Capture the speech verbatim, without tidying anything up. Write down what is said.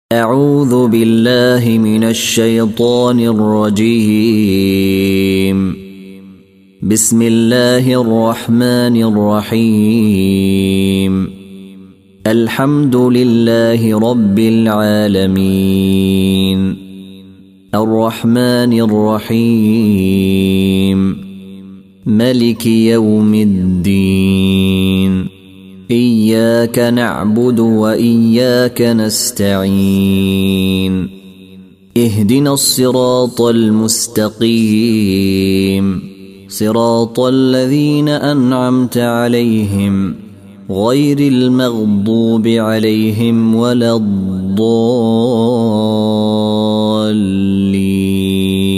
أعوذ بالله من الشيطان الرجيم. بسم الله الرحمن الرحيم. الحمد لله رب العالمين الرحمن الرحيم ملك يوم الدين إياك نعبد وإياك نستعين اهدنا الصراط المستقيم صراط الذين أنعمت عليهم غير المغضوب عليهم ولا الضالين.